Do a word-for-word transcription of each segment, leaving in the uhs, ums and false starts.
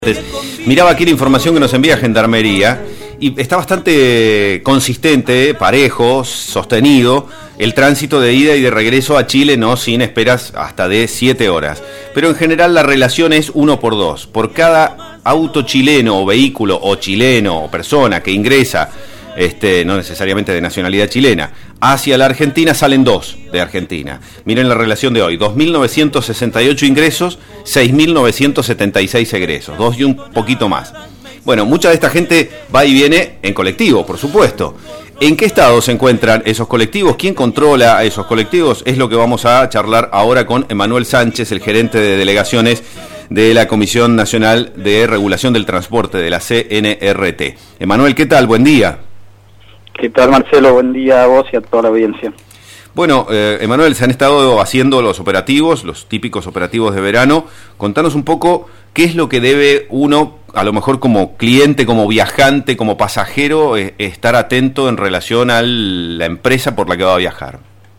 Miraba aquí la información que nos envía Gendarmería y está bastante consistente, parejo, sostenido el tránsito de ida y de regreso a Chile, no sin esperas hasta de siete horas. Pero en general la relación es uno por dos. Por cada auto chileno o vehículo o chileno o persona que ingresa, este, no necesariamente de nacionalidad chilena, hacia la Argentina salen dos de Argentina. Miren la relación de hoy, dos mil novecientos sesenta y ocho ingresos, seis mil novecientos setenta y seis egresos, dos y un poquito más. Bueno, mucha de esta gente va y viene en colectivo, por supuesto. ¿En qué estado se encuentran esos colectivos? ¿Quién controla a esos colectivos? Es lo que vamos a charlar ahora con Emanuel Sánchez, el gerente de delegaciones de la Comisión Nacional de Regulación del Transporte, de la C N R T. Emanuel, ¿qué tal? Buen día. ¿Qué tal, Marcelo? Buen día a vos y a toda la audiencia. Bueno, eh, Emanuel, se han estado haciendo los operativos, los típicos operativos de verano. Contanos un poco qué es lo que debe uno, a lo mejor como cliente, como viajante, como pasajero, eh, estar atento en relación a la empresa por la que va a viajar.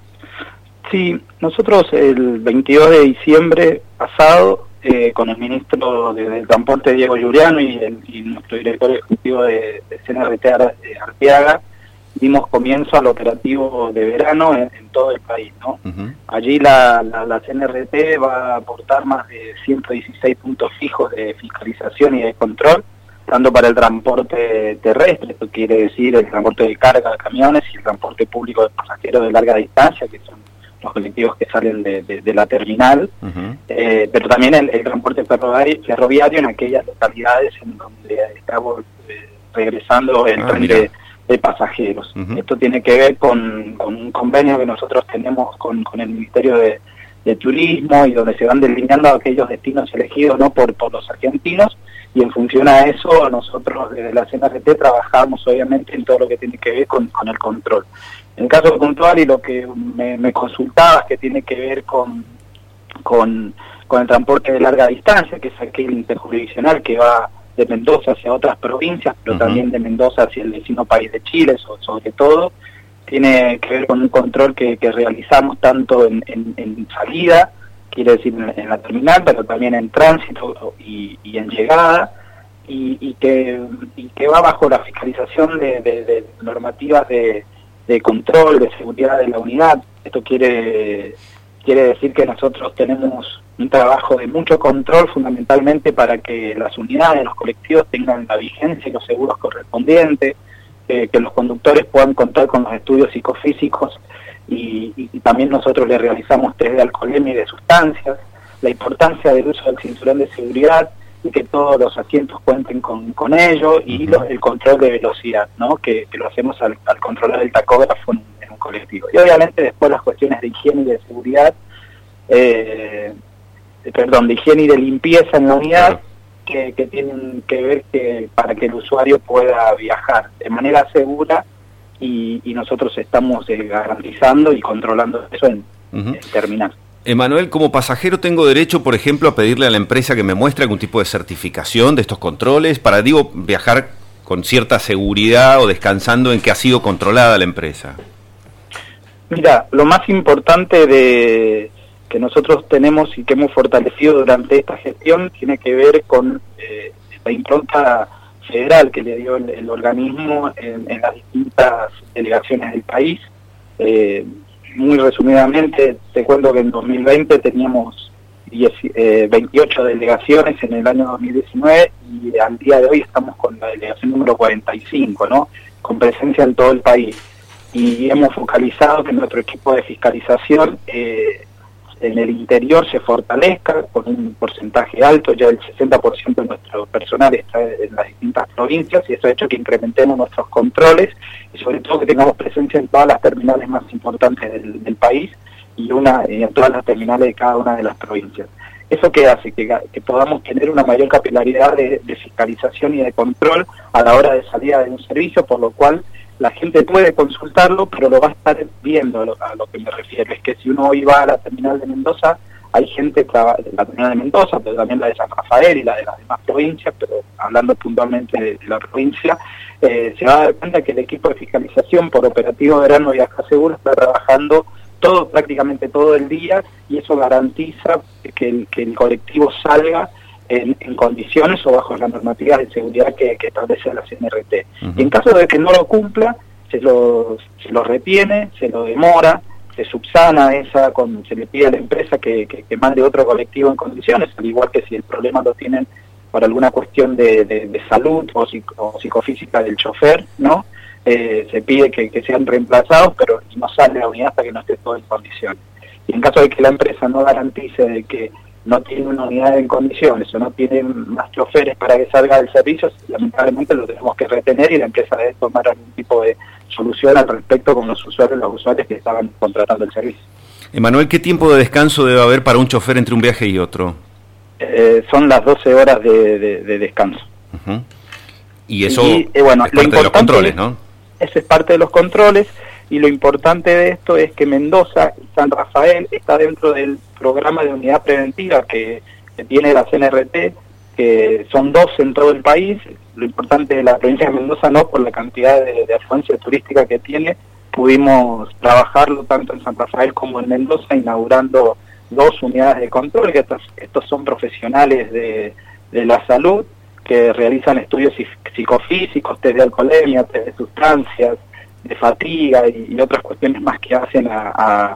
Sí, nosotros el veintidós de diciembre pasado, eh, con el ministro de, del Transporte, Diego Giuliano, y, el, y nuestro director ejecutivo de, de C N R T, Arteaga, dimos comienzo al operativo de verano en, en todo el país, ¿no? Uh-huh. Allí la, la, la C N R T va a aportar más de ciento dieciséis puntos fijos de fiscalización y de control, tanto para el transporte terrestre, esto quiere decir el transporte de carga de camiones, y el transporte público de pasajeros de larga distancia, que son los colectivos que salen de, de, de la terminal, uh-huh. eh, pero también el, el transporte ferroviario, ferroviario en aquellas localidades en donde estamos eh, regresando el ah, tren de de pasajeros. Uh-huh. Esto tiene que ver con, con un convenio que nosotros tenemos con, con el Ministerio de, de Turismo, y donde se van delineando aquellos destinos elegidos no por, por los argentinos, y en función a eso nosotros desde la C N R T trabajamos obviamente en todo lo que tiene que ver con, con el control. En el caso puntual, y lo que me, me consultabas, que tiene que ver con, con, con el transporte de larga distancia, que es aquel interjurisdiccional que va de Mendoza hacia otras provincias, pero uh-huh. también de Mendoza hacia el vecino país de Chile, sobre, sobre todo, tiene que ver con un control que, que realizamos tanto en, en, en salida, quiere decir en, en la terminal, pero también en tránsito y, y en llegada, y, y, que, y que va bajo la fiscalización de, de, de normativas de, de control, de seguridad de la unidad. Esto quiere, quiere decir que nosotros tenemos un trabajo de mucho control, fundamentalmente para que las unidades, los colectivos tengan la vigencia y los seguros correspondientes, eh, que los conductores puedan contar con los estudios psicofísicos, y, y, y también nosotros le realizamos test de alcoholemia y de sustancias, la importancia del uso del cinturón de seguridad y que todos los asientos cuenten con, con ello, y los, el control de velocidad, ¿no? que, que lo hacemos al, al controlar el tacógrafo en, en un colectivo. Y obviamente después las cuestiones de higiene y de seguridad, eh, perdón, de higiene y de limpieza en la unidad, que, que tienen que ver que para que el usuario pueda viajar de manera segura, y, y nosotros estamos eh, garantizando y controlando eso en, uh-huh. en terminal. Emanuel, como pasajero tengo derecho, por ejemplo, a pedirle a la empresa que me muestre algún tipo de certificación de estos controles para, digo, viajar con cierta seguridad o descansando en que ha sido controlada la empresa. Mira, lo más importante de que nosotros tenemos y que hemos fortalecido durante esta gestión tiene que ver con eh, la impronta federal que le dio el, el organismo en, en las distintas delegaciones del país. Eh, muy resumidamente, te cuento que en dos mil veinte teníamos diez, eh, veintiocho delegaciones en el año dos mil diecinueve, y al día de hoy estamos con la delegación número cuarenta y cinco, ¿no? Con presencia en todo el país. Y hemos focalizado que nuestro equipo de fiscalización eh, en el interior se fortalezca con un porcentaje alto, ya el sesenta por ciento de nuestro personal está en las distintas provincias, y eso ha hecho que incrementemos nuestros controles, y sobre todo que tengamos presencia en todas las terminales más importantes del, del país, y una y en todas las terminales de cada una de las provincias. ¿Eso qué hace? Que, que podamos tener una mayor capilaridad de, de fiscalización y de control a la hora de salida de un servicio, por lo cual la gente puede consultarlo, pero lo va a estar viendo. A lo, a lo que me refiero es que si uno hoy va a la terminal de Mendoza, hay gente que va en la terminal de Mendoza, pero también la de San Rafael y la de las demás provincias, pero hablando puntualmente de, de la provincia, eh, se va a dar cuenta que el equipo de fiscalización por operativo verano Viaja Seguro está trabajando todo, prácticamente todo el día, y eso garantiza que el, que el colectivo salga en, en condiciones o bajo las normativas de seguridad que, que establece la C N R T. Uh-huh. Y en caso de que no lo cumpla, se lo, se lo retiene, se lo demora, se subsana esa, con, se le pide a la empresa que, que, que mande otro colectivo en condiciones, al igual que si el problema lo tienen por alguna cuestión de, de, de salud o, psico, o psicofísica del chofer, ¿no? Eh, se pide que, que sean reemplazados, pero no sale la unidad hasta que no esté todo en condiciones. Y en caso de que la empresa no garantice de que no tiene una unidad en condiciones o no tiene más choferes para que salga del servicio, lamentablemente lo tenemos que retener y la empresa debe tomar algún tipo de solución al respecto con los usuarios, los usuarios que estaban contratando el servicio. Emanuel, ¿qué tiempo de descanso debe haber para un chofer entre un viaje y otro? Eh, son las doce horas de, de, de descanso. Uh-huh. Y eso y, eh, bueno, es parte de los controles, ¿no? Eso es parte de los controles, y lo importante de esto es que Mendoza y San Rafael está dentro del programa de unidad preventiva que, que tiene la C N R T, que son dos en todo el país. Lo importante de la provincia de Mendoza, no por la cantidad de, de afluencia turística que tiene, pudimos trabajarlo tanto en San Rafael como en Mendoza, inaugurando dos unidades de control, que estos, estos son profesionales de, de la salud, que realizan estudios psicofísicos, test de alcoholemia, test de sustancias, de fatiga y, y otras cuestiones más que hacen a, a,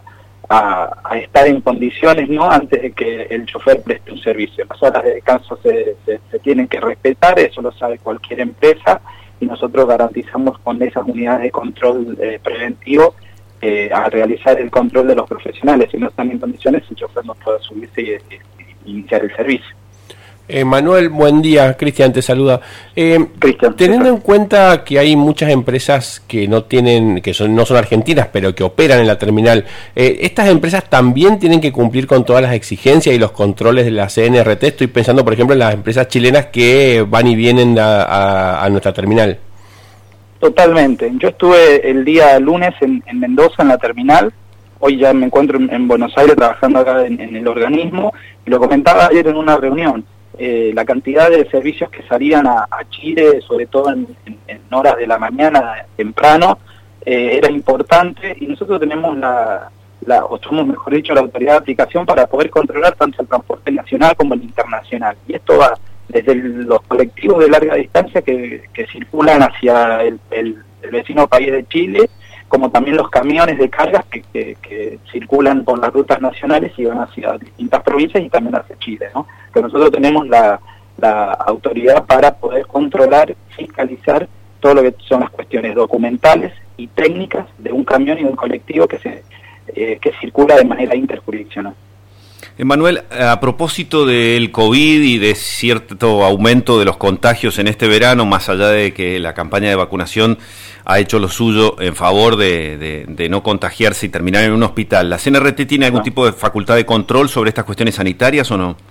a, a estar en condiciones, ¿no?, antes de que el chofer preste un servicio. Las horas de descanso se, se, se tienen que respetar, eso lo sabe cualquier empresa, y nosotros garantizamos con esas unidades de control eh, preventivo eh, a realizar el control de los profesionales. Si no están en condiciones, el chofer no puede subirse y, y, y iniciar el servicio. Eh, Manuel, buen día. Cristian te saluda. Eh, Cristian, teniendo en cuenta que hay muchas empresas que no tienen, que son, no son argentinas, pero que operan en la terminal, eh, ¿estas empresas también tienen que cumplir con todas las exigencias y los controles de la C N R T? Estoy pensando, por ejemplo, en las empresas chilenas que van y vienen a, a, a nuestra terminal. Totalmente. Yo estuve el día lunes en, en Mendoza, en la terminal. Hoy ya me encuentro en, en Buenos Aires trabajando acá en, en el organismo, y lo comentaba ayer en una reunión. Eh, la cantidad de servicios que salían a, a Chile, sobre todo en, en, en horas de la mañana temprano, eh, era importante, y nosotros tenemos la, la, o somos, mejor dicho, la autoridad de aplicación para poder controlar tanto el transporte nacional como el internacional. Y esto va desde el, los colectivos de larga distancia que, que circulan hacia el, el, el vecino país de Chile, como también los camiones de cargas que, que, que circulan por las rutas nacionales y van hacia distintas provincias y también hacia Chile, ¿no? Que nosotros tenemos la, la autoridad para poder controlar, fiscalizar todo lo que son las cuestiones documentales y técnicas de un camión y de un colectivo que se eh, que circula de manera interjurisdiccional. Emanuel, a propósito del COVID y de cierto aumento de los contagios en este verano, más allá de que la campaña de vacunación ha hecho lo suyo en favor de, de, de no contagiarse y terminar en un hospital, ¿la C N R T tiene algún no. tipo de facultad de control sobre estas cuestiones sanitarias o no?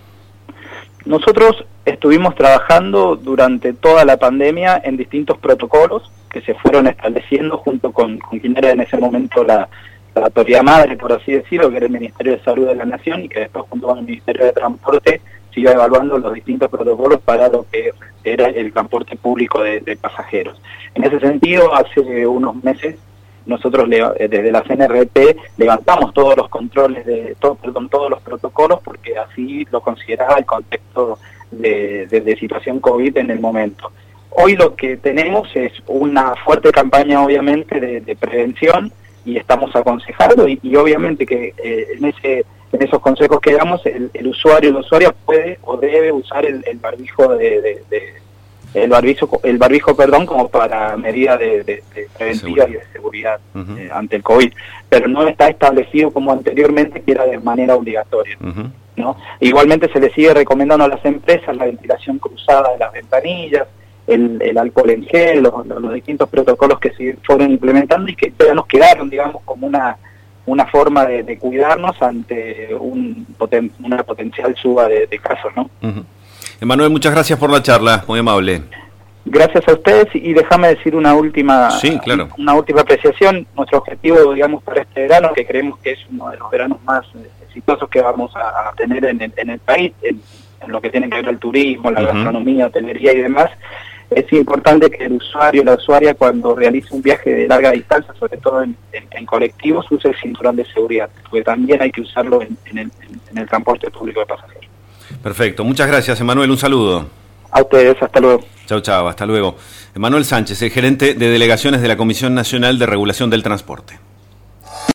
Nosotros estuvimos trabajando durante toda la pandemia en distintos protocolos que se fueron estableciendo junto con, con quien era en ese momento la, la autoridad madre, por así decirlo, que era el Ministerio de Salud de la Nación, y que después junto con el Ministerio de Transporte siguió evaluando los distintos protocolos para lo que era el transporte público de, de pasajeros. En ese sentido, hace unos meses nosotros le, desde la C N R T levantamos todos los controles, de todo, perdón, todos los protocolos, porque así lo consideraba el contexto de, de, de situación COVID en el momento. Hoy lo que tenemos es una fuerte campaña, obviamente, de, de prevención, y estamos aconsejando, y, y obviamente que eh, en ese en esos consejos que damos, el, el usuario, la usuaria puede o debe usar el, el barbijo de, de, de el barbijo, el barbijo, perdón, como para medida de, de, de preventiva y de seguridad uh-huh. eh, ante el COVID, pero no está establecido como anteriormente, que era de manera obligatoria, uh-huh. ¿no? Igualmente se le sigue recomendando a las empresas la ventilación cruzada de las ventanillas, el, el alcohol en gel, los, los distintos protocolos que se fueron implementando y que ya nos quedaron, digamos, como una una forma de, de cuidarnos ante un poten, una potencial suba de, de casos, ¿no? Uh-huh. Emanuel, muchas gracias por la charla, muy amable. Gracias a ustedes, y déjame decir una última sí, claro. una última apreciación. Nuestro objetivo, digamos, para este verano, que creemos que es uno de los veranos más exitosos que vamos a, a tener en el, en el país, en, en lo que tiene que ver el turismo, la uh-huh. gastronomía, hotelería y demás, es importante que el usuario, la usuaria, cuando realice un viaje de larga distancia, sobre todo en, en, en colectivos, use el cinturón de seguridad, porque también hay que usarlo en, en, el, en el transporte público de pasajeros. Perfecto, muchas gracias, Emanuel, un saludo. A ustedes, hasta luego. Chau, chau, hasta luego. Emanuel Sánchez, el gerente de delegaciones de la Comisión Nacional de Regulación del Transporte.